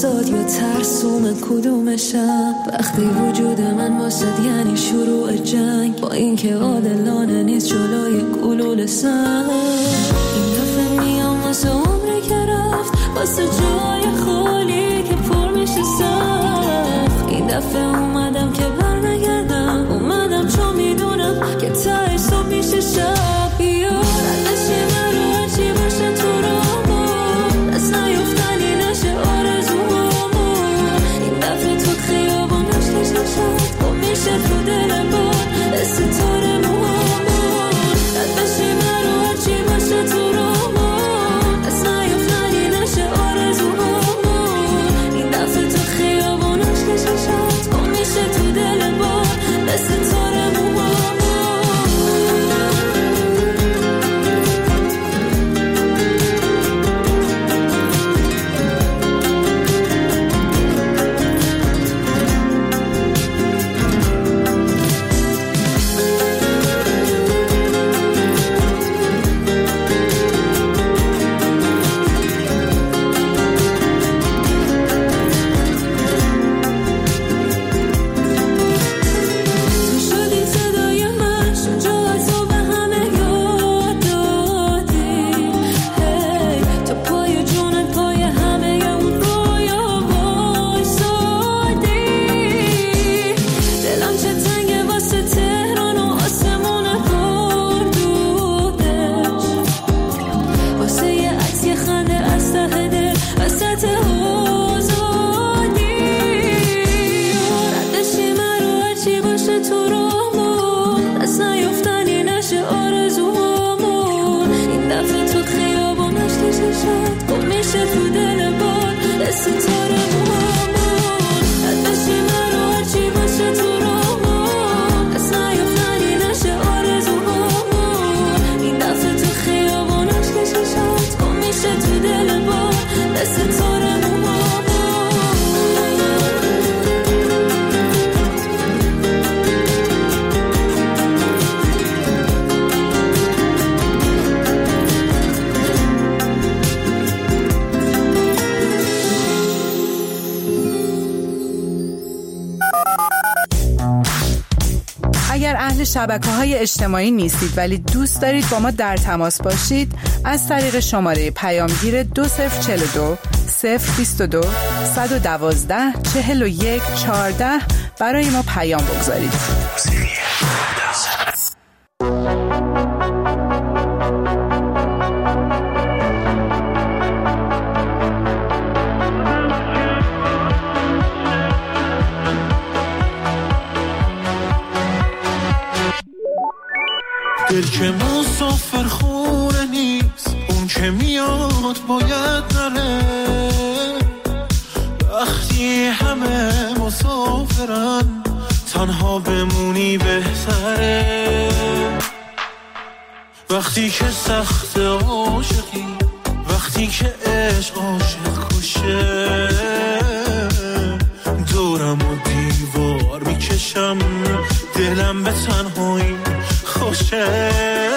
آزاد یا ترسوم کدومشم. وقتی وجود من واسد یعنی شروع جنگ، با اینکه عادلانه نیست جلوی گلوله سنگ. این دفعه میام واسه عمری که رفت، واسه جای خالی که پر میشه سخت. این دفعه اومدم که برنگردم، اومدم چون میدونم که ته صبح میشه شب. ردشی من رو هرچی باشه تو رامون، دست نیفتنی نشه آرزومون. این دفعه تو خیابانش کشم شد، گم میشه تو دل بار ستاره موامون. ردشی من رو هرچی باشه تو رامون، دست نیفتنی نشه آرزومون. این دفعه تو خیابانش کشم شد، گم میشه تو دل بار ستاره موامون. شبکه‌های اجتماعی نیستید ولی دوست دارید با ما در تماس باشید، از طریق شماره پیامگیر 2042 022 112 41 14 برای ما پیام بگذارید. دل که مسافر خونه نیست، اون که میاد باید نره. وقتی همه مسافرن تنها بمونی بهتره. وقتی که سخت عاشقی، وقتی که عشق عاشق کشه، دورم و دیوار میکشم، دلم به تنهایی خوشه.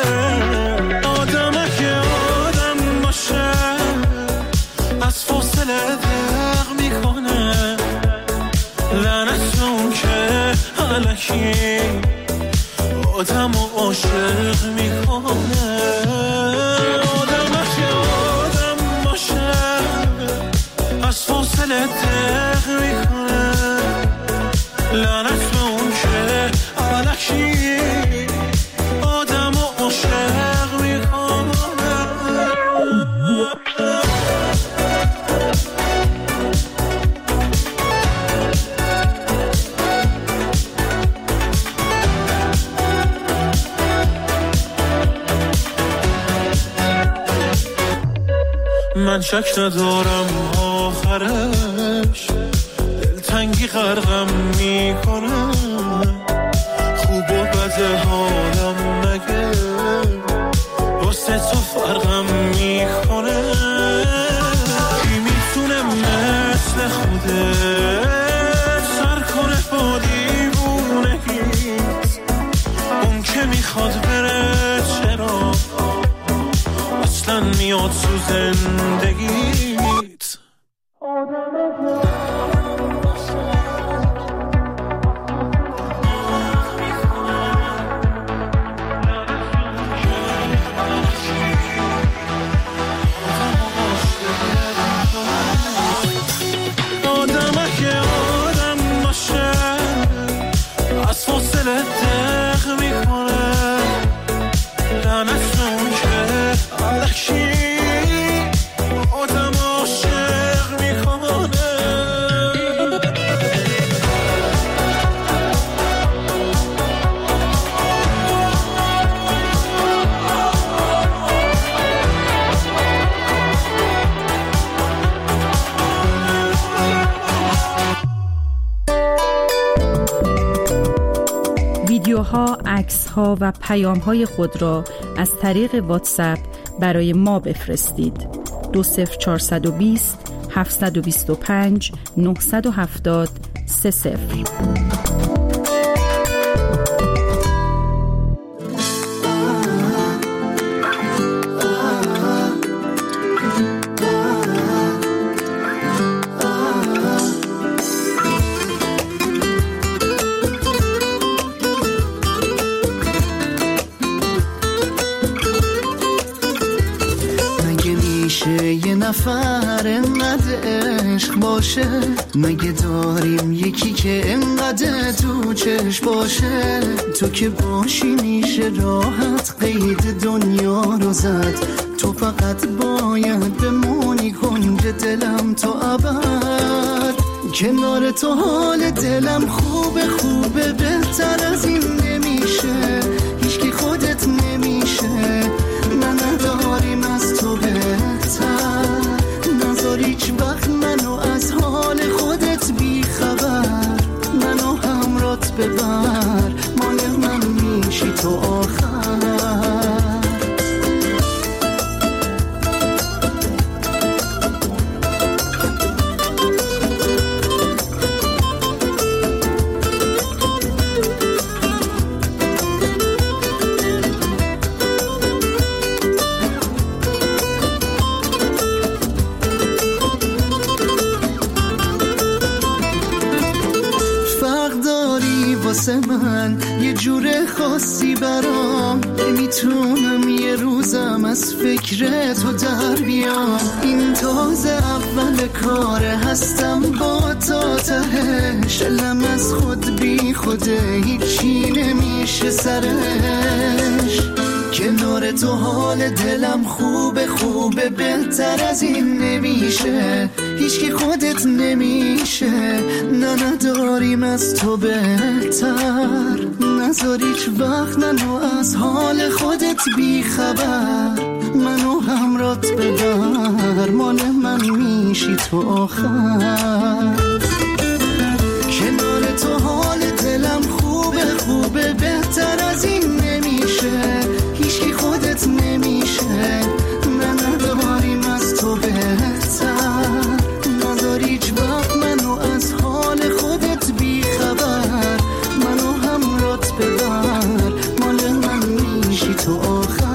آدمه که آدم باشه، از فاصله دق میکنه. لعنت اون که الکی آدم و عاشق میکنه. آدمه که آدم باشه، از فاصله دق میکنه. لعنت اون که الکی من شک ندارم آخرش دلتنگی غرقم میکنه. خوب و بد حالم مگه واسه تو فرقم میکنه. کی میتونه مثل خودت سر کنه با دیوونگیت؟ اون که میخواد بره چرا اصلا میاد تو زندگیت؟ از فاصله دق میکنه لعنت اون که علکی آدم عاشق میکنه. ویدیوها، عکس‌ها و پیام‌های خود را از طریق واتساپ برای ما بفرستید. 20420 725 970 30. یه نفر انقدر عشق باشه، مگه داریم یکی که انقدر تو چشم باشه؟ تو که باشی میشه راحت قید دنیا رو زد، تو فقط باید بمونی کنج دلم تا ابد. کنار تو حال دلم خوبه خوبه، بهتر از این نمیشه، هیچکی خودت نمیشه، من نداریم از تو بهتر. نذار هیچ وقت منو از حال خودت بی خبر، منو همرات ببر، مال من میشی تو آخر. من یه جور خاصی برام، نمیتونم یه روزم از فکر تو در بیام. این تازه اول کاره، هستم با تا تهش، دلم از خود بی خوده، هیچی نمیشه سرش. کنار تو حال دلم خوبه خوبه، بهتر از این نمیشه، هیچکی خودت نمیشه، نه نداریم از تو بهتر. نذار هیچ وقت منو از حال خودت بی خبر، منو همرات ببر، مال من میشی تو آخر. کنار تو حال دلم خوبه خوبه، بهتر از این نمیشه، هیچکی خودت نمیشه، نه نداریم از تو بهتر. نذار هیچ وقت منو از حال خودت بی خبر، منو همرات ببر، مال من میشی تو آخر.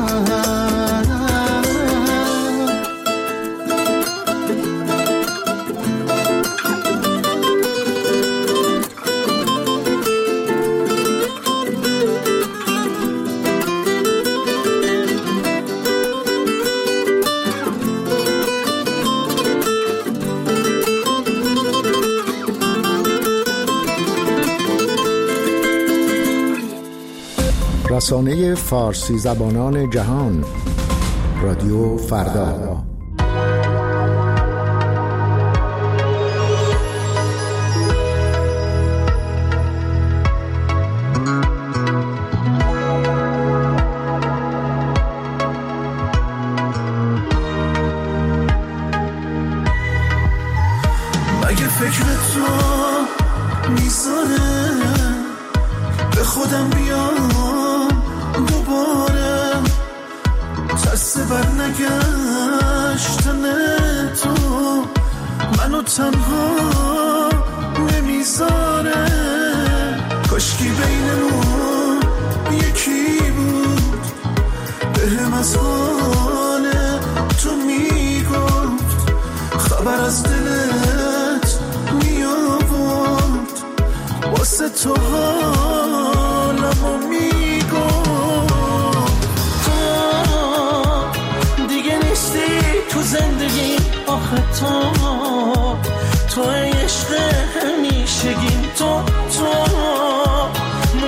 رسانه فارسی زبانان جهان، رادیو فردا. مگه فکر تو میذاره به خودم بیام دوباره، ترس بر نگشتن تو منو تنها نمیذاره. کاشکی بینمون یکی بود، بهم از حال تو میگفت، خبر از دلت میآورد، واسه تو حالمو میگفت. تو دیگه نیستی تو زندگی، آخه تو عشق همیشگیم، تو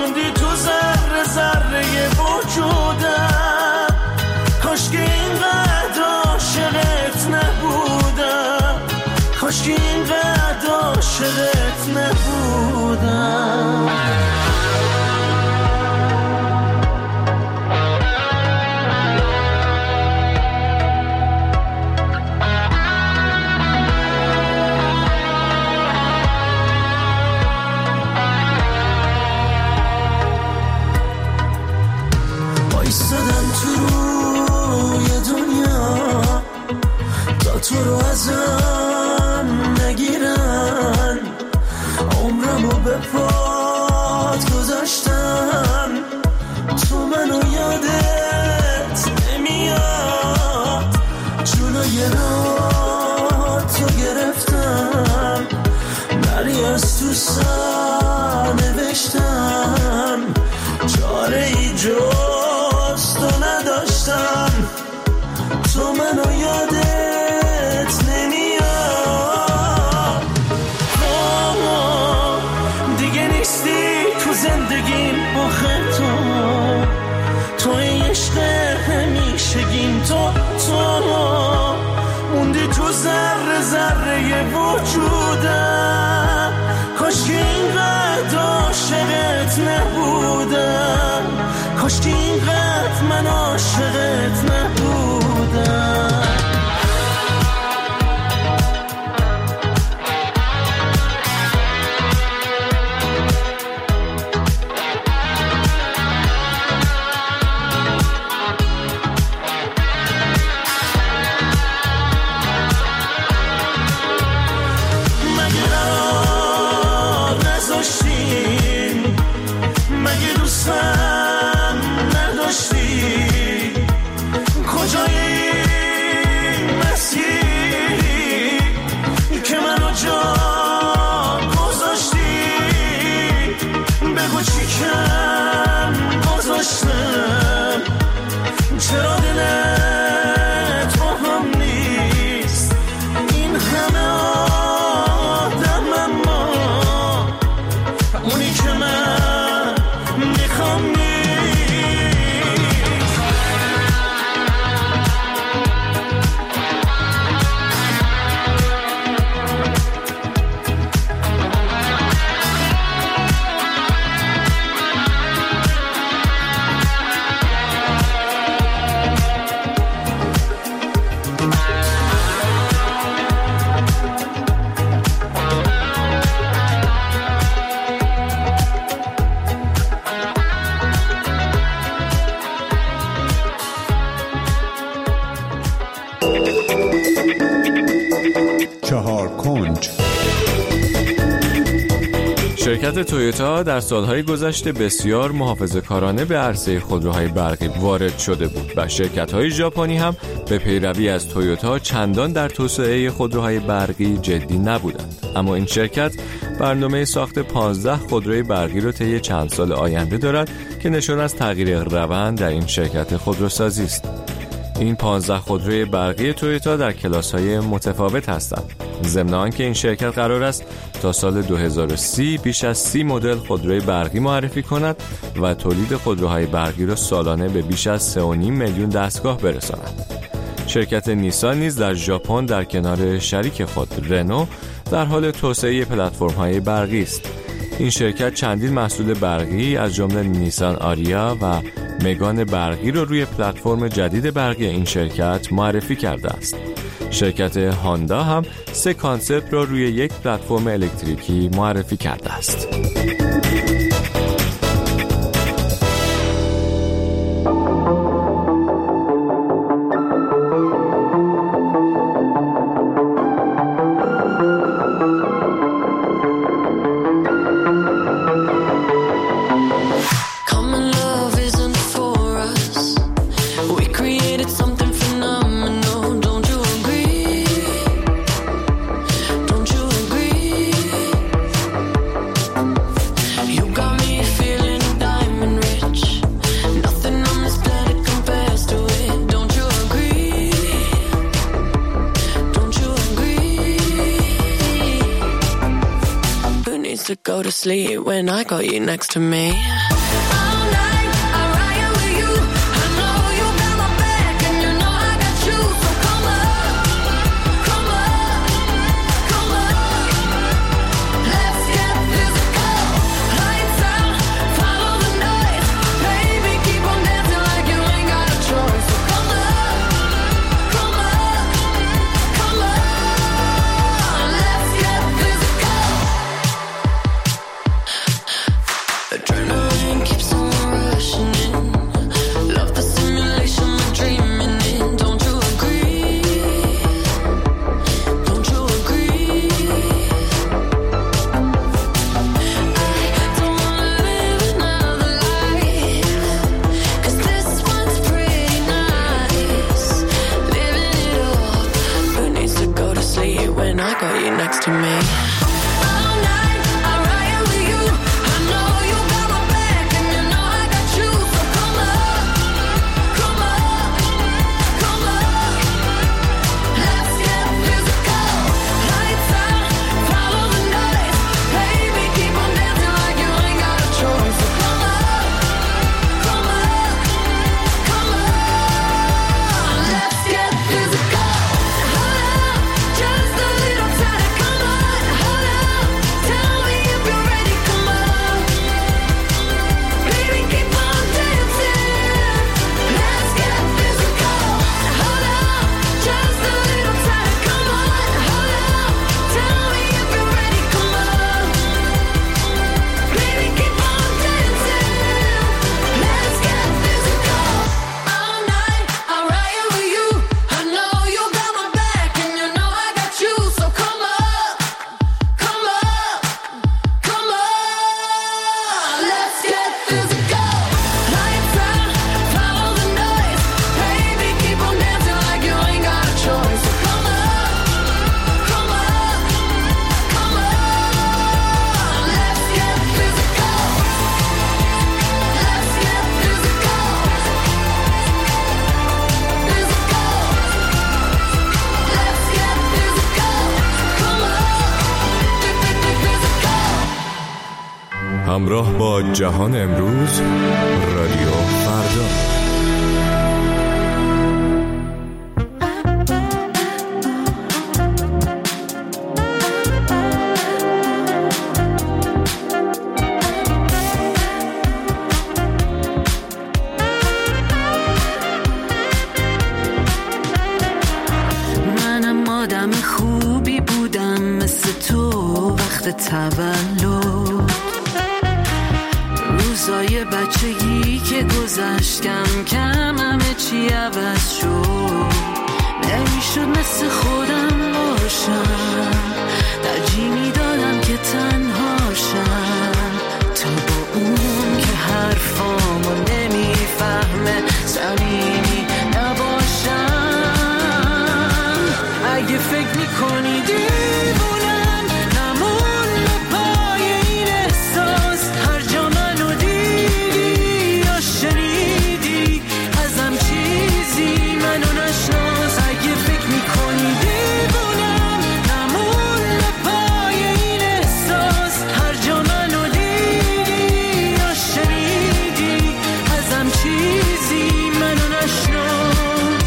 تو سر نوشتم، چاره ای جز تو نداشتم. تو منو یادت نمیاد، دیگه نیستی تو زندگیم. آخه تو عشق همیشگیم. تو موندی تو ذره ذره وجودم. کاش که اینقدر عاشقت نبودم، کاش که اینقدر من عاشقت نبودم. مگه دوستم نداشتی؟ کجای این مسیری که منو جا گذاشتی؟ بگو چی کم گذاشتم؟ چرا دلت با هم نیست؟ این همه آدم اما اونی که من میخوام نیست. شرکت تویوتا در سالهای گذشته بسیار محافظه‌کارانه به عرصه خودروهای برقی وارد شده بود و شرکت‌های ژاپنی هم به پیروی از تویوتا چندان در توسعه خودروهای برقی جدی نبودند. اما این شرکت برنامه ساخت 15 خودروی برقی رو طی چند سال آینده دارد که نشان از تغییر روند در این شرکت خودروسازی است. این 15 خودروی برقی تویوتا در کلاس‌های متفاوت هستند. ضمن آنکه این شرکت قرار است تا سال 2030 بیش از 30 مدل خودروی برقی معرفی کند و تولید خودروهای برقی را سالانه به بیش از 3.5 میلیون دستگاه برساند. شرکت نیسان نیز در ژاپن در کنار شریک خود رنو در حال توسعه پلتفرم‌های برقی است. این شرکت چندین محصول برقی از جمله نیسان آریا و مگان برقی را روی پلتفرم جدید برقی این شرکت معرفی کرده است. شرکت هاندا هم 3 کانسپت را روی یک پلتفرم الکتریکی معرفی کرده است. To go to sleep when I got you next to me. Adrenaline keeps همراه با جهان امروز، رادیو فردا. منم آدم خوبی بودم مثل تو وقت تولد، روزای بچگی که گذشت کم کم همه چی عوض شد. نمیشد مثل خودم باشم، ترجیح میدادم که تنهاشم تا با اون که حرفامو نمیفهمه صمیمی نباشم. اگه فکر میکنی دیوونم نمون پای این احساس، هر جا منو دیدی یا شنیدی ازم چیزی منو نشناس. اگه فکر میکنی دیوونم نمون پای این احساس، هر جا منو دیدی یا شنیدی ازم چیزی منو نشناس.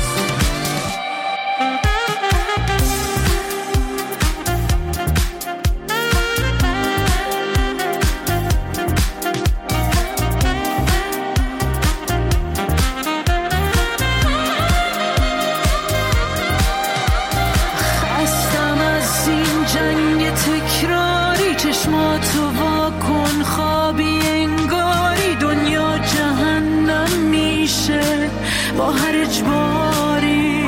خستم از این جنگ تکراری، چشماتو واکن خوابی انگاری دنیا جهنم میشه با هر اجباری.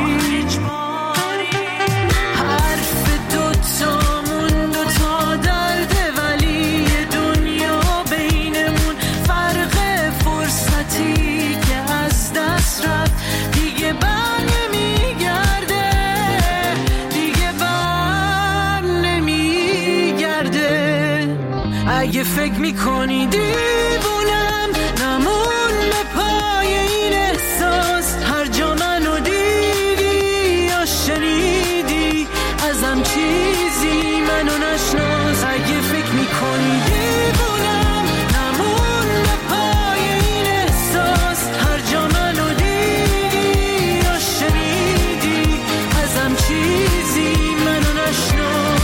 حرف دوتامون دوتا درده ولی یه دنیا بینمون، فرق فرصتی که از دست رفت دیگه بر نمیگرده، دیگه بر نمیگرده. اگه فکر میکنی دیوونم نمون پای این احساس، هر جا منو دیدی یا شنیدی ازم چیزی منو نشناس. اگه فکر میکنی دیوونم نمون پای این احساس، هر جا منو دیدی یا شنیدی ازم چیزی منو نشناس.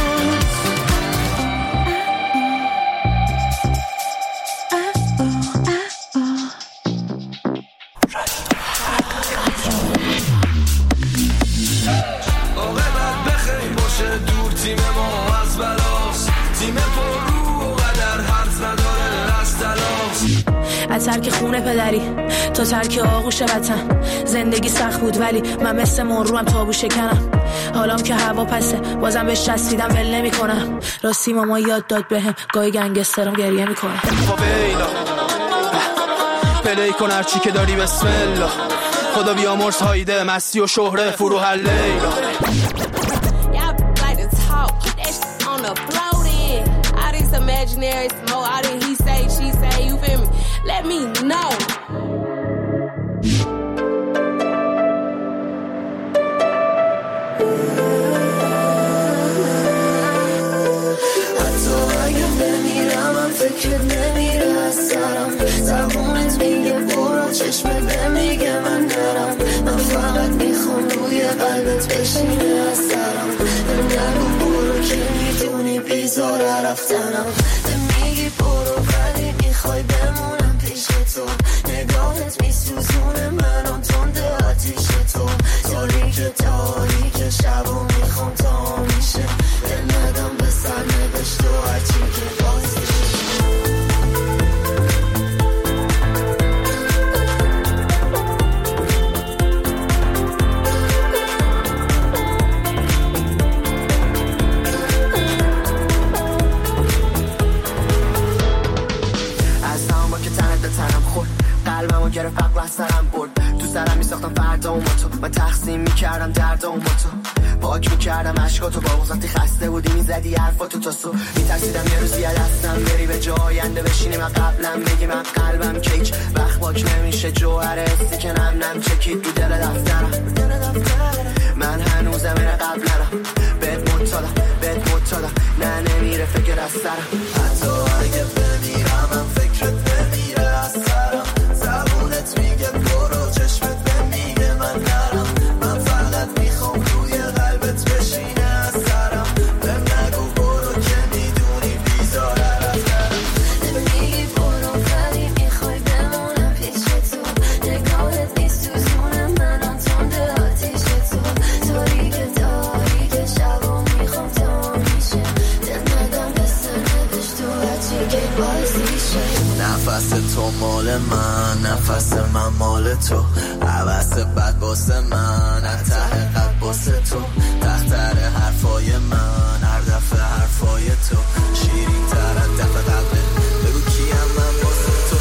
عاقبت بخیر باشه دور تیم ما از بلاس، تیم پر رو و قدر حرف نداره از تلاس. از ترک خونه پدری تا ترک آغوش وطن، زندگی سخت بود ولی من مثل مرروم تابو شکنم. حالام که هوا پسه بازم بهش چسبیدم ول نمی‌کنم. راستی ماما یاد داد بهم گاهی گنگسترم گریه میکنه. فاویلا پلی کن هرچی که داری بسم الله، خدا بیامرز هایده مستی و شهره فرو هر لیلا. Imaginary smoke, all that he say, she say, you feel me? Let me know. حتی اگه بمیرم من فکرت نمیره از سرم، زبونت میگه برو چشمت نمیگه من نرم. من فقط میخوام روی قلبت بشینه از سرم، نگو برو که میدونی بیزاره رفتنم. میگی برو ولی میخوای بمونم پیش تو، نگاهت میسوزونه منم تنده آتیش تو. تاریک شبو میخوام تا میشه، دل ندم به سر نوشت و هرچی که بازش. قلبمو گرفت فقر از سرم برد، تو سرم میساختم فردا و تو، من تقسیم میکردم درد و تو، پاک میکردم عشقاتو با وقتی خسته بودی میزدی حرفاتو تا صبح. میترسیدم یه روزی از دستم بری به جای آینده بشینی من قبلم بگی من قلبم کیک وقت پاک نمیشه جوهر حسی که نم چکید رو دل دفترم. من هنوزم این قبلم بهت مطالم نه نمیره فکر از سرم. حتی اگه بمیرم مال من، نفس من مال تو، عوض بد باسه من، ته قد باسه تو، تختر حرفای من، هر دفعه حرفای تو شیرین تر از دفعه قبله، بگو کیم من باسه تو.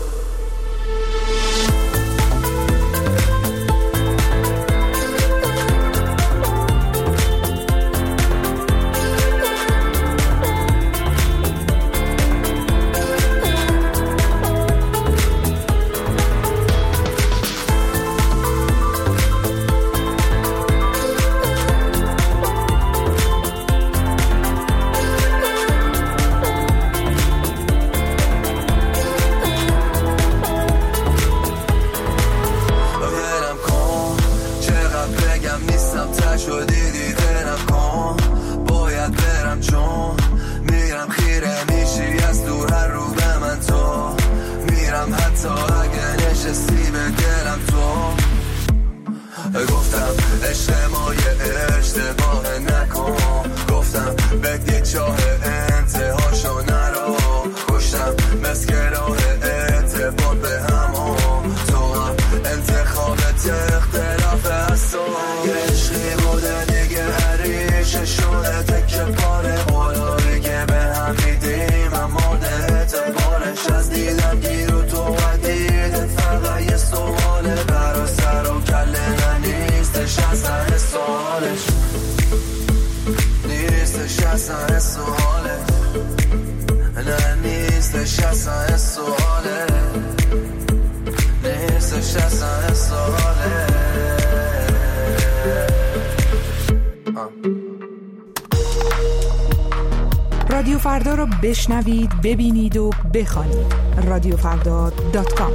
گفتم اجتماعی اشتباه نکن، گفتم بدی چاه انتهاشو نرو، کشتم مسکراه اعتبار به همون، تو هم انتخابت اختلاف هستو، یه عشقی بوده دیگه هریشه شده تکه پاره، قولاری که به هم میدیم اما ده اعتبارش از دیدم گیر و تو ودیدت فقط یه سواله، برا سر و کله نیستش اصلا سوالش، نیستش اصلا سوالش، نه نیستش اصلا سوالش، نیستش اصلا سوالش. رادیو فردا رو بشنوید، ببینید و بخوانید. رادیوفردا.com.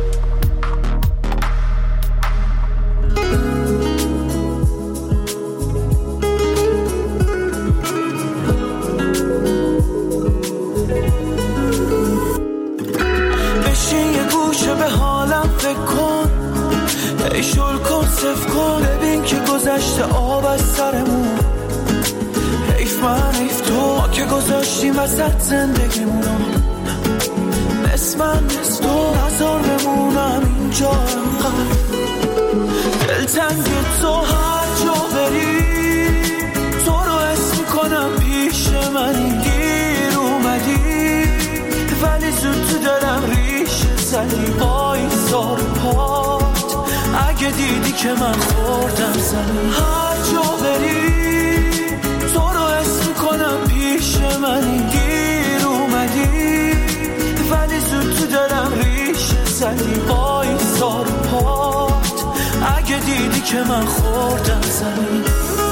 بشین یه گوشه به حالم فکر کن، ای شل کن صف کن، ببین که گذشته آب از سرمون، حیف من حیف تو، ما که گذاشتیم وسط زندگیمونو، نصف من نصف تو، نظر بمونم اینجا انقدر دلتنگ تو، هر جا بری تو رو حس میکنم پیش منی، گیر اومدی ولی زود تو دلم ریشه زدی، وایسا رو پات اگه دیدی که من خوردم زمین، هر جا بری تو رو حس میکنم پیش منی، گیر اومدی ولی زود تو دلم ریشه زدی، وایسا رو پات اگه دیدی که من خوردم زمین.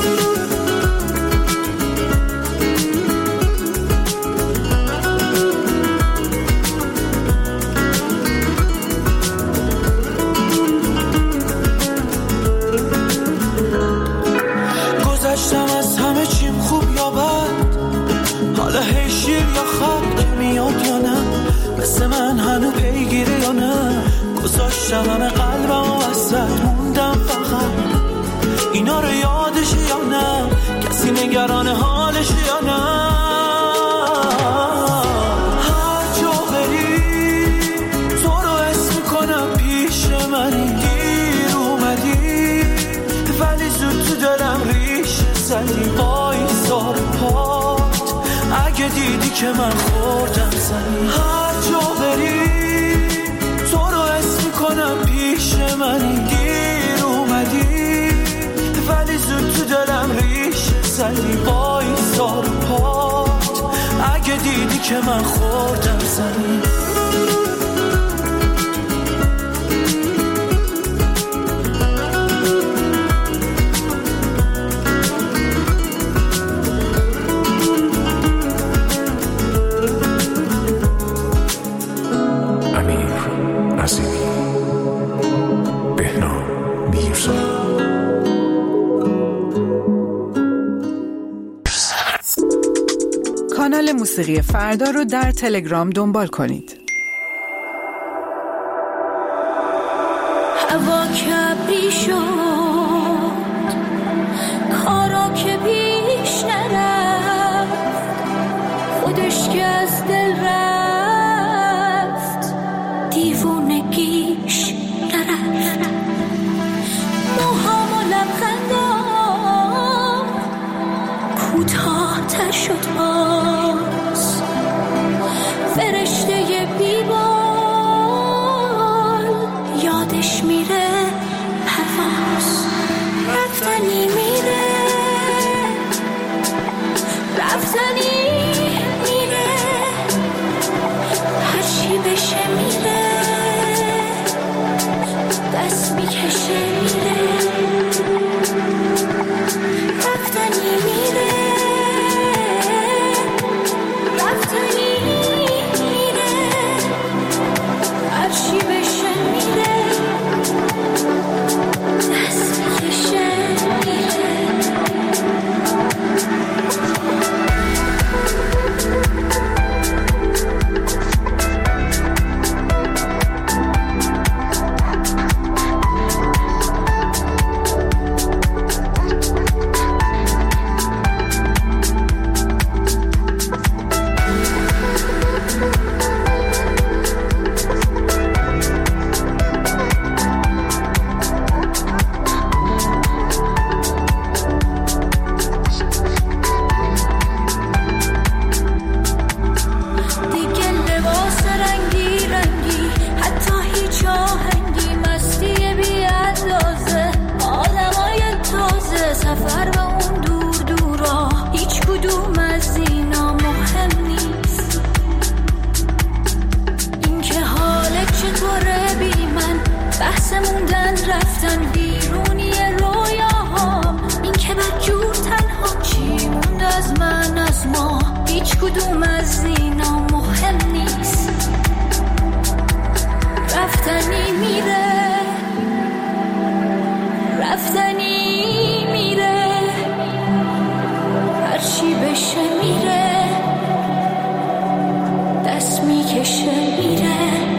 گذشتم از همه چیم خوب یا بد، حالا هی شیر یا خط که میاد یا نه، مثل من هنو پیگیره یا نه، گذاشتم همه قلبم و وسط موندم فقط، اینا رو یادش یا نه، کسی نگران حالش یا نه، هر جا بری تو رو حس میکنم پیش منی، گیر اومدی ولی زود تو دلم ریشه زدی، وایسا رو پات اگه دیدی که من خوردم زمین، هر جا بری تو رو حس میکنم پیش منی، گیر اومدی ولی زود تو دلم ریشه زدی، وایسا رو پات اگه دیدی که من خوردم زمین. کانال موسیقی فردا رو در تلگرام دنبال کنید. هوا کبری شد، کارا که پیش نرفت، خودش که از دل رفت، دیوونه دیوونگیش نرفت. موهام و لبخندام کوتاه‌تر شد باز. فرشته بیبال یادش میره پرواز. رفتنی میره، رفتنی میره، هرچی بشه میره، دست میکشه میره. رفتنی میره، رفتنی میره، هرچی بشه میره، دست میکشه میره. کدوم از اینا مهم نیست. رفتنی میره، رفتنی میره، هرچی بشه میره، دست میکشه میره.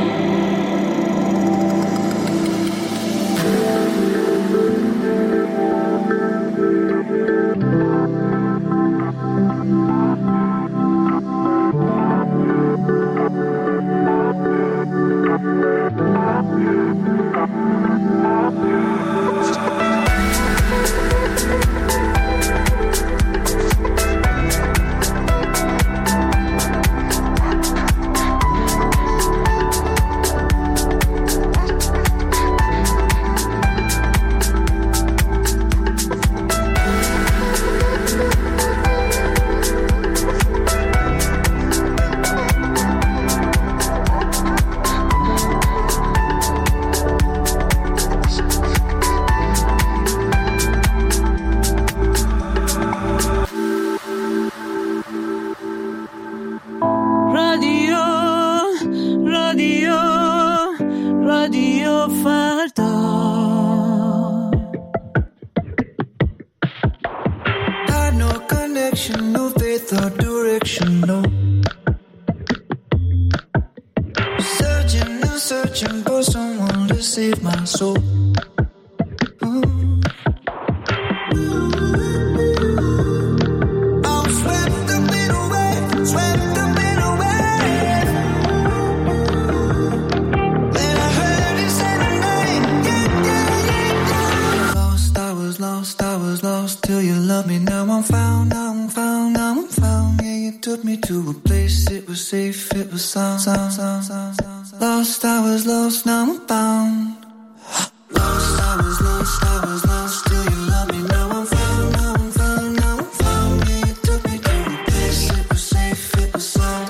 Lost, I was lost, now I'm found. Lost, I was lost, I was lost, till you love me, now I'm found, now I'm found, now I'm found. Yeah, you took me to a place, it was safe, it was sound.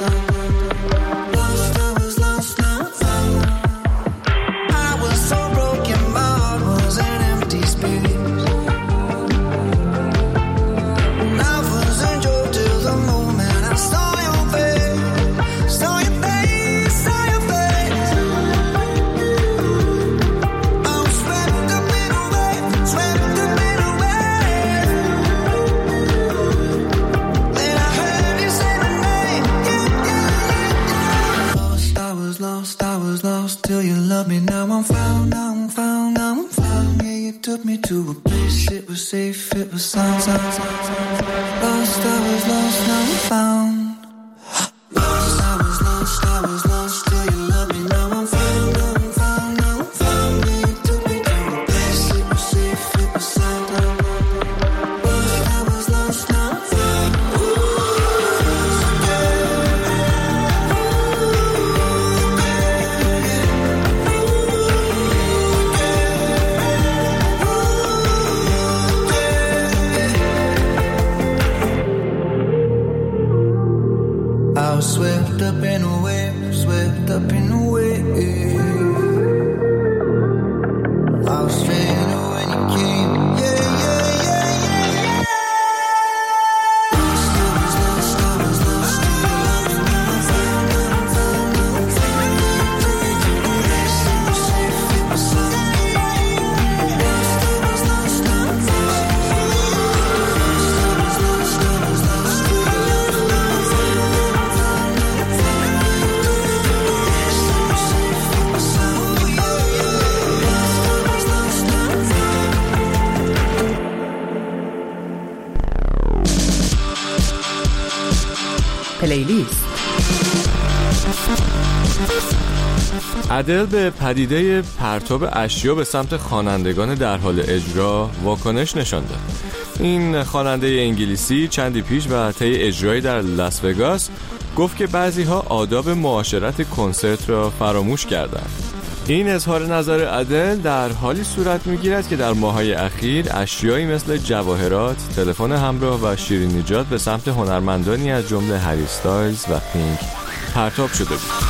Lost, I was lost, now I'm found. I was so broken, my heart was an empty space. And I was enjoyed till the moment I saw your face, saw your face, saw your face. I was swept up in a wave, swept up in a wave. Then I heard you say my name, yeah, yeah, yeah. Lost, I was lost, I was lost, till you loved me, now I'm found, now I'm found, now I'm found. Yeah, you took me to a place, it was safe, it was sound, sound, sound, sound. Lost, I was lost, now I'm found. Lost, I was lost, I was lost, till you love me, now I'm found, now I'm found. up in a wave, swept up in a wave. I was straight when you came, yeah, yeah, yeah, yeah, yeah. پلیلیست. ادل به پدیده پرتاب اشیا به سمت خوانندگان در حال اجرا واکنش نشان داد. این خواننده انگلیسی چندی پیش و طی اجرایی در لاس وگاس گفت که بعضی‌ها آداب معاشرت کنسرت را فراموش کردند. این اظهار نظر ادل در حالی صورت می‌گیرد که در ماه‌های اخیر اشیایی مثل جواهرات، تلفن همراه و شیرینیجات به سمت هنرمندانی از جمله هری استایلز و پینک پرتاب شده بود.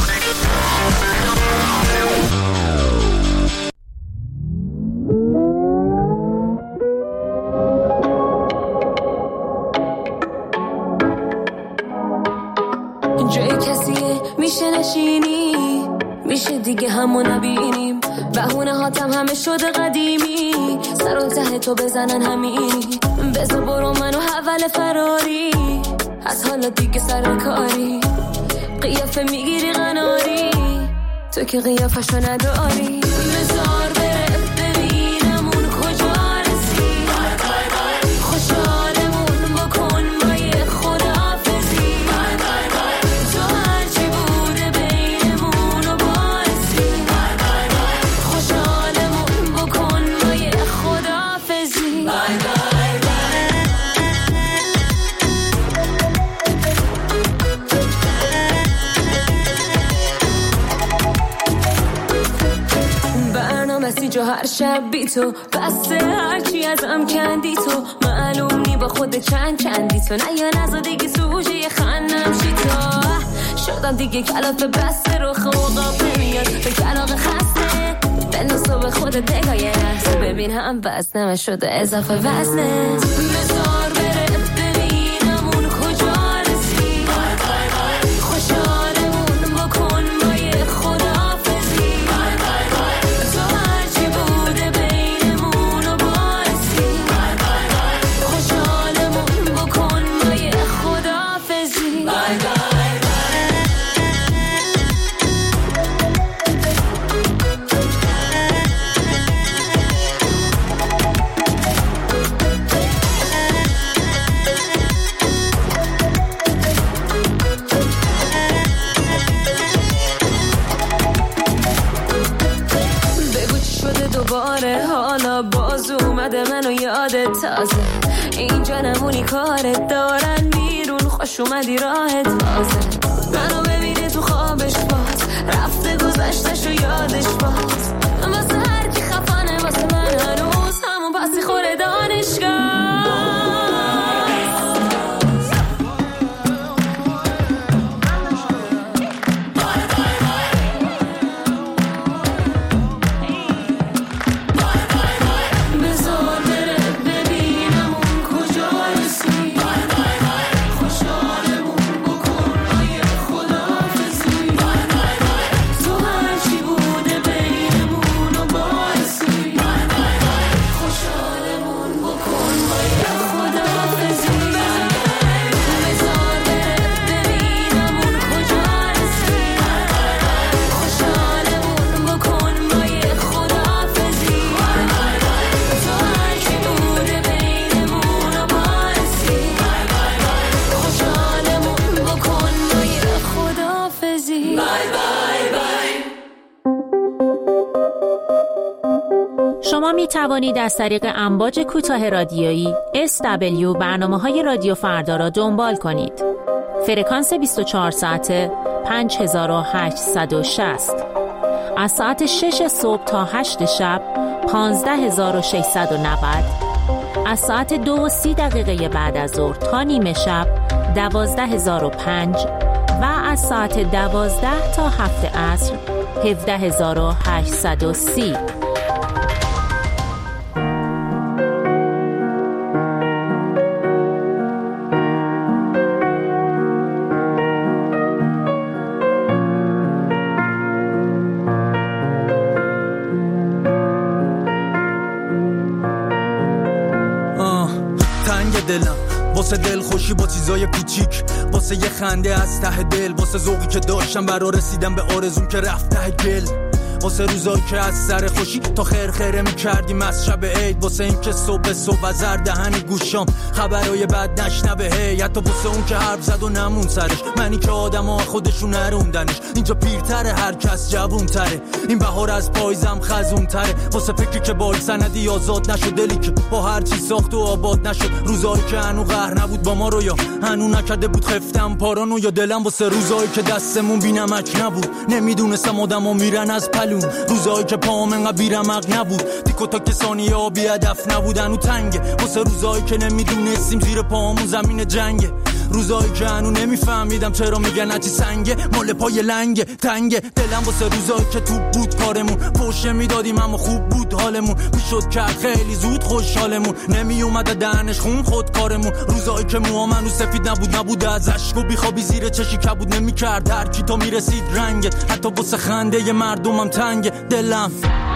جای کسیه میشه نشینی، میشه دیگه همو نبینیم، بهونه هاتم همه شده قدیمی، سر و ته تو بزنن همینی، بذار برو منو حول فراری، از حالا دیگه سر کاری، قیافه میگیری قناری، تو که قیافشو نداری، بذار بره ببینم اون کجا رسی، خوشحالمون بکن با یه خداحافظی، تو هرچی بوده بینمونو باعثی، خوشحالمون بکن با یه خداحافظی. جو هر شب بی تو بسته، هرچی ازم کندی تو، معلوم نی با خود چندی تو، نه یا نزا دیگه سوژه خندم شی تو، شدم دیگه کلافه بسته رو خوقاب نمیاد به کلاق خسته، بنداز تو به خود دگاه لحظه، ببین هم وزنم شده اضافه وزنه، بذار بره ببینم اون کجا رسی، خوشحالمون بکن با یه خداحافظی، تو هرچی بوده بینمونو باعثی، خوشحالمون بکن با یه خداحافظی. دوباره حالا باز اومده منو یادت تازه، اینجا نمونی کارت دارن بیرون، خوش اومدی راحت بازه، منو ببینه تو خوابش باز، رفته گذشتش و یادش باز، واسه هر کی خفانه واسه من هنوز همون پسی خوره دانشگاه. شما می توانید از طریق امواج کوتاه رادیویی SW برنامه‌های رادیو فردا را دنبال کنید. فرکانس 24 ساعته 5860. از ساعت 6 صبح تا 8 شب 15690. از ساعت 2:30 بعد از ظهر تا نیمه شب 12005 و از ساعت 12 تا 7 عصر 17830. واسه دل خوشی با چیزای کوچیک، واسه یه خنده از ته دل، واسه ذوقی که داشتم برا رسیدم به آرزوم که رفت ته گل، واسه روزایی که از سر خوشی تا خیره میکردیم از شب عید، واسه این که صبح از زر دهن گوشام خبرای بد نشنوه، حتی واسه اون که حرف زد و نمون سرش، منی که آدما خودشون نروندنش، اینجا پیرتره هر کس جوونتره، این بهار از پاییزم خزونتره، واسه فکری که با سندی آزاد نشد، دلی که با هر چی ساخت و آباد نشد، روزایی که هنو قهر نبود با ما رو یا هنو نکرده بود خفتم پارانو، یا دلم واسه روزایی که دستمون بی‌نمک نبود، نمیدونستم آدما میرن از روزایی که پام انقدر بیرمق نبود، تیک و تاک ثانیه ها بی هدف نبودن و تنگه، واسه روزایی که نمیدونستیم زیر پامون زمین جنگه، روزایی که هنو نمیفهمیدم چرا میگن هرچی سنگه مال پای لنگه تنگه، دلم واسه روزایی که تو بود کارمون، پوشه میدادیم اما خوب بود حالمون، میشد کرد خیلی زود خوشحالمون، نمیومد دهنش خون خود کارمون، روزایی که موام هنو سفید نبود از اشک و بیخوابی زیر چشی کبود نمیکرد، هر کی تا میرسید رنگت، حتی واسه خنده مردمم تنگ دلم.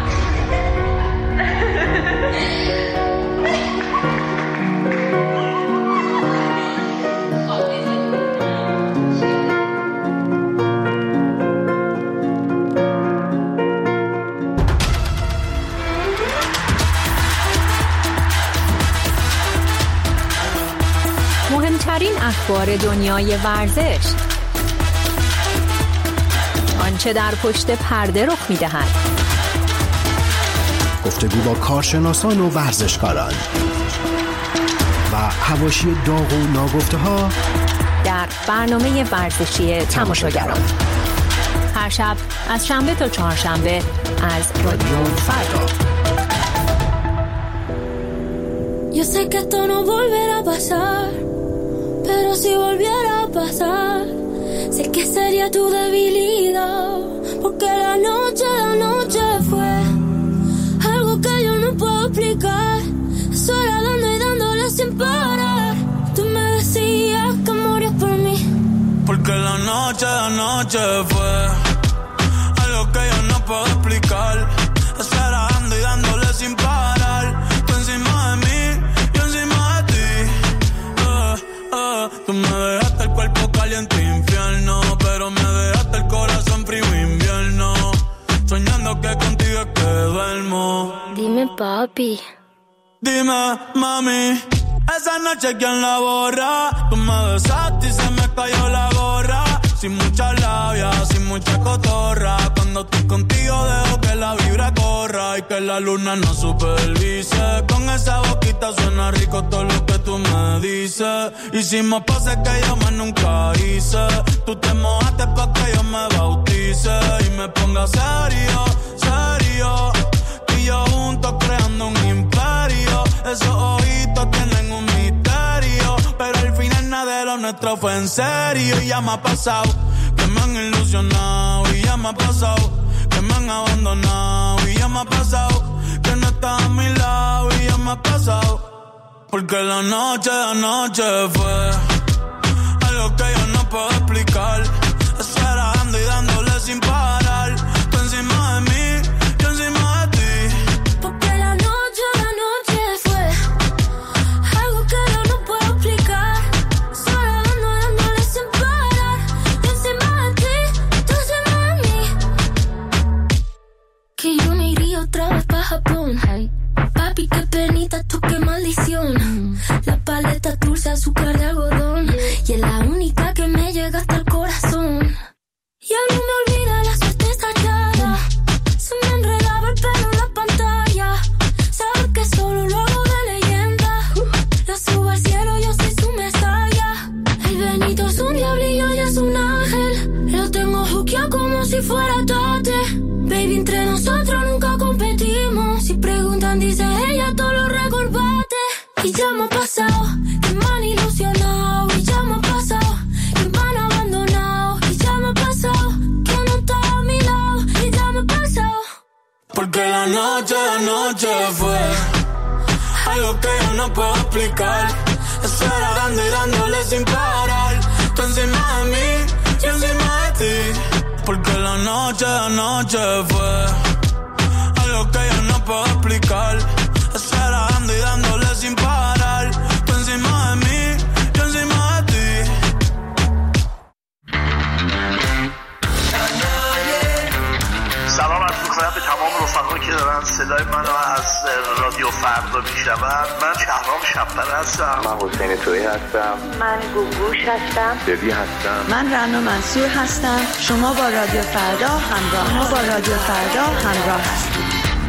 مهمترین اخبار دنیای ورزش، آنچه در پشت پرده رخ می‌دهد، گفتگو با کارشناسان و ورزشکاران و حواشی داغ و ناگفته‌ها در برنامه ورزشی تماشاگران، هر شب از شنبه تا چهارشنبه از رادیو فردا. Yo sé que esto no volverá a pasar, pero si volviera a pasar, sé que sería tu debilidad, porque la noche fue algo que yo no puedo explicar, sola dando y dándole sin parar, tú me decías que morías por mí, porque la noche fue algo que yo no puedo explicar, sola dando y dándole sin parar, tú encima de mí, yo encima de ti, tú me dejaste el cuerpo caliente infierno, pero me dejaste el corazón frío invierno, soñando que contigo es que duermo. Dime papi, dime mami, esa noche quién la borra, tú me besaste y se me cayó la gorra, sin mucha labia, sin mucha cotorra, cuando estoy contigo dejo que la vibra corra y que la luna no supervise, con esa boquita suena rico todo lo que tú me dices, hicimos poses que yo más nunca hice, tú te mojaste pa' que yo me bautice y me ponga serio, y yo juntos creando un imperio, esos ojitos tienen un misterio, pero al final nada de lo nuestro fue en serio, y ya me ha pasado que me han ilusionado, y ya me ha pasado que me han abandonado, y ya me ha pasado que no estás a mi lado, y ya me ha pasado porque la noche fue algo que yo no puedo explicar, esperando y dándole sin parar, tú encima de mí, yo encima de ti, porque la noche fue algo que yo no puedo explicar, solo dándole sin parar, yo encima de ti, tú encima de mí, que yo me iría otra vez pa' Japón, papi qué penita, tú qué maldición, la paleta dulce, azúcar de algodón, y es la única que me llega hasta el corazón, ya no me olvida la suerte estallada, se me enredaba el pelo en la pantalla, sabes que solo lo hago de leyenda, la subo al cielo, yo soy su mesaya, el Benito es un diablillo y es un ángel, lo tengo juqueado como si fuera tate, baby entre nosotros nunca competimos, si preguntan dice ella todo lo recordate, y ya me ha pasado que me han ilusionado, y ya me ha pasado que me han abandonado, y ya porque la noche fue algo que yo no puedo explicar. Estar dando y dándole sin parar. Tú encima de mí, yo encima de ti. Porque la noche fue algo que yo no puedo explicar. Estar dando y dándole sin parar. Tú encima de mí, yo encima de ti. سلام عرض می‌کنم به تمام رفقایی که دارن صدای منو از رادیو فردا میشنون. من شهرام شب‌بر هستم. من حسین تویی هستم. من گوگوش هستم. ببی هستم. من رنا منصور هستم. شما با رادیو فردا همراه هستید.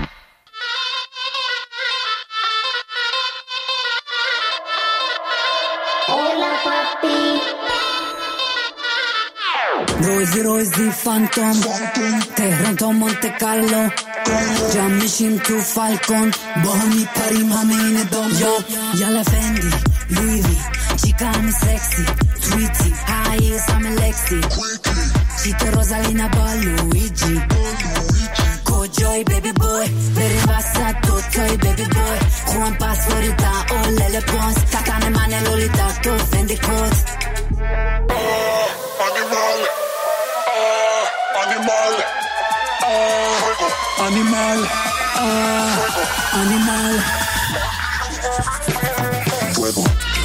روزی فانتوم تهران تا مونت کارلو جمع میشیم تو فالکون با هم میپریم همه این دام یالا فندی لویوی چیکا همه سکسی تویتی هاییز همه لکسی چیتو روزالینا با لویجی کجای بیبی بوی بریم وسط دوتای بیبی بوی خوام پاسپوریتا اولل پونس تکن من لولیتا تو فندی کت Animal. Fuego.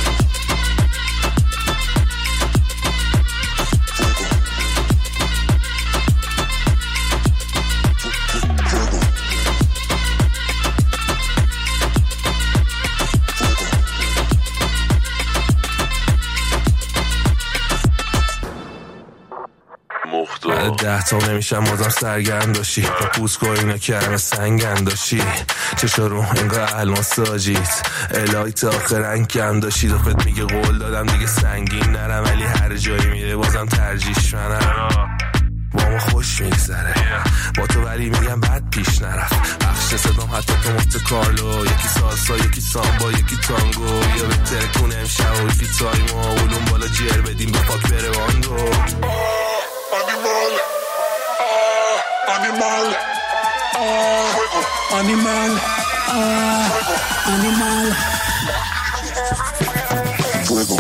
بعد 10 تا نمیشم بازم سرگرم داشتی با پوسکو اینا کرمه سنگ انداشی چشا رو انگاه الان ساجیت الهی تا آخر انکم داشتی دفت میگه قول دادم دیگه سنگین نرم ولی هر جایی میره بازم ترجیش منم با ما خوش میگذره با تو ولی میگم بد پیش نرفت بخش صدام حتی تو مفت کارلو یکی سالسا یکی سامبا یکی تانگو یا بهتر کنه امشب و یکی تایما اولون بالا جر بدیم به پاک بره واندو Animal. Fuego.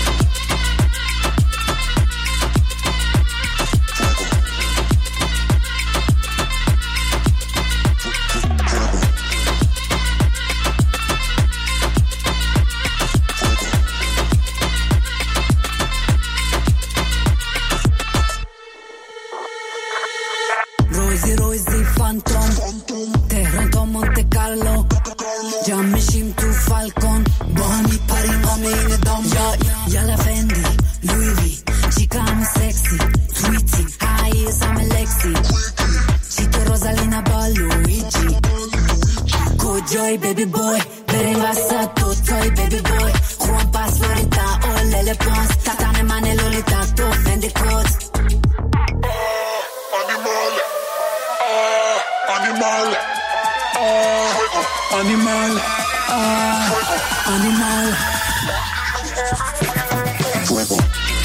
روزی فانتوم تهران تا مونت کارلو جمع میشیم تو فالکون با هم میپریم همه این دام یالا فندی لویوی چیکا همه سکسی تویتی هاییز همه لکسی چیتو روزالینا با لویجی کجای بیبی بوی بریم وسط دوتای بیبی بوی خوام پاسپوریتا اولل پونس تکن من لولیتا تو فندی کت Animal. Fuego.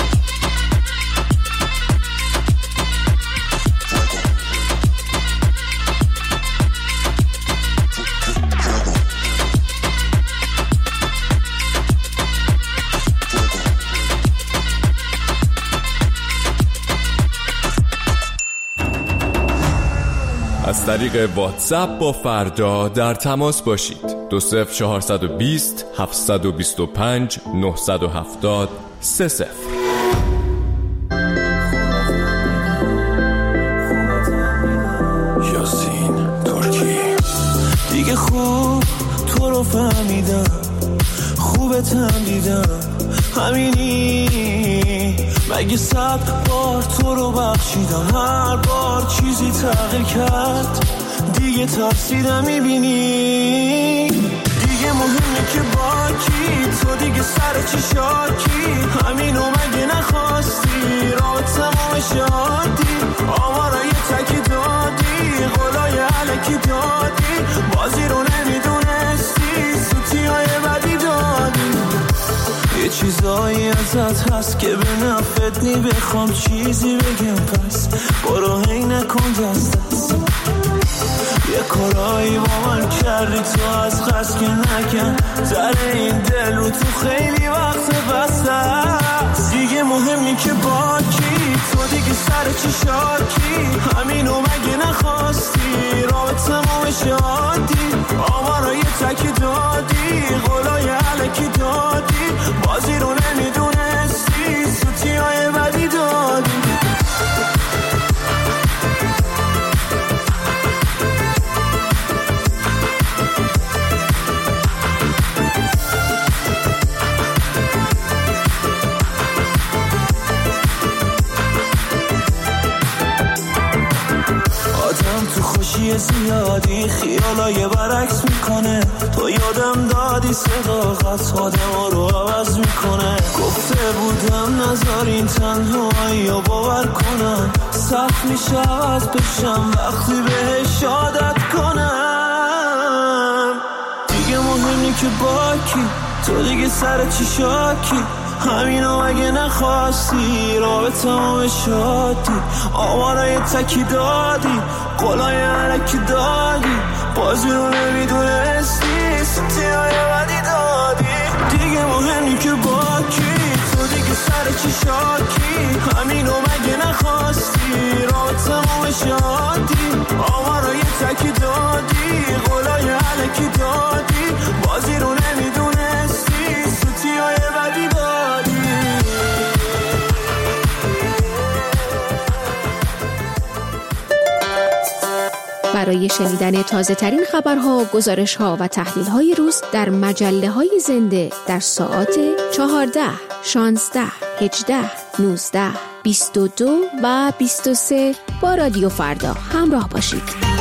از طریق واتساپ با فردا در تماس باشید. 20420 725 970 30. یاسین ترکی دیگه خوب تو رو فهمیدم خوبتم دیدم همینی مگه 100 بار تو رو بخشیدم هر بار چیزی تغییر کرد دیگه تفسیرم میبینی دیگه مهمه که با کی تو دیگه سر چی شاکی همینو مگه نخواستی را تمام شادی آمارای تکی دادی قولای علکی دادی بازی رو نمیدونستی سوتی های بدی دادی یه چیزایی ازت هست که به نفت نی بخوام چیزی بگم پس برو هی نکن دست یه کارایی با من کردی تو از قصد که نکن زره این دل رو تو خیلی وقت بسته است دیگه مهمی که با کی تو دیگه سر چی شاکی همینو مگه نخواستی رابطه ما شادی آمارای تک دادی قولای علکی دادی بازی رو نمیدونستی سوتی های بدی دادی تو خوشی زیادی خیالای برعکس میکنه تو یادم دادی صداقت آدم رو عوض میکنه گفته بودم نذارین تنهایی رو باور کنم سخت میشه عوض بشم وقتی بهش عادت کنم دیگه مهمی که با کی تو دیگه سر چی شاکی همینو مگه نخواستی رابطه ما شادی آمارای تکی دادی قولای علکی دادی بازی رو نمیدونستی سوتی های بدی دادی دیگه مهمی که با کی تو دیگه سر چی شاکی همینو مگه نخواستی رابطه ما شادی آمارای تکی دادی قولای علکی دادی بازی رو نمیدونستی سوتی های بدی دادی برای شنیدن تازه ترین خبرها، گزارش‌ها و تحلیل‌های روز در مجله‌های زنده در ساعات 14، 16، 18، 19، 22 و 23 با رادیو فردا همراه باشید.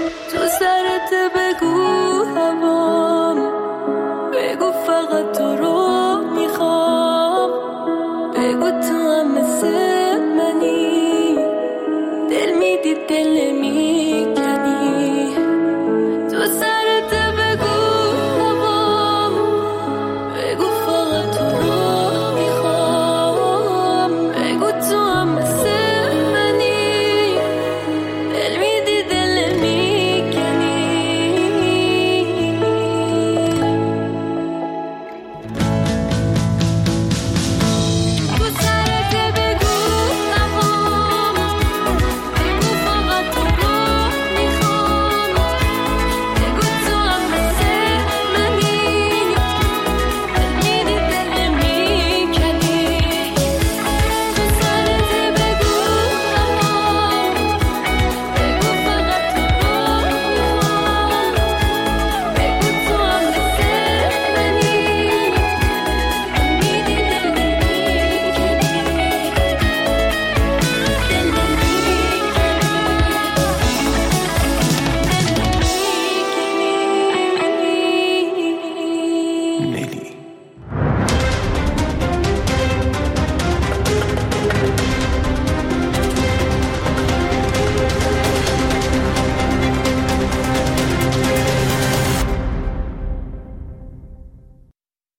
بگو فقط تو رو